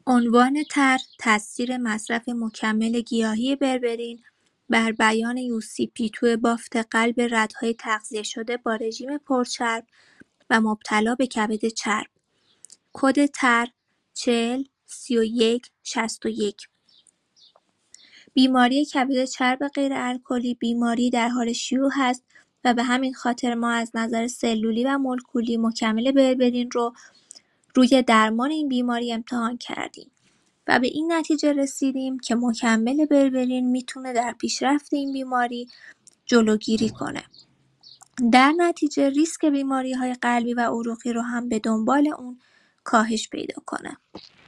عنوان طرح تاثیر مصرف مکمل گیاهی بربرین بر بیان UCP توی بافت قلب ردهای تغذیه شده با رژیم پرچرب و مبتلا به کبد چرب. کد طرح 40 31 61. بیماری کبد چرب غیرالکلی بیماری در حال شیوع هست و به همین خاطر ما از نظر سلولی و مولکولی مکمل بربرین رو روی درمان این بیماری امتحان کردیم و به این نتیجه رسیدیم که مکمل بربرین میتونه در پیشرفت این بیماری جلوگیری کنه. در نتیجه ریسک بیماری‌های قلبی و عروقی رو هم به دنبال اون کاهش پیدا کنه.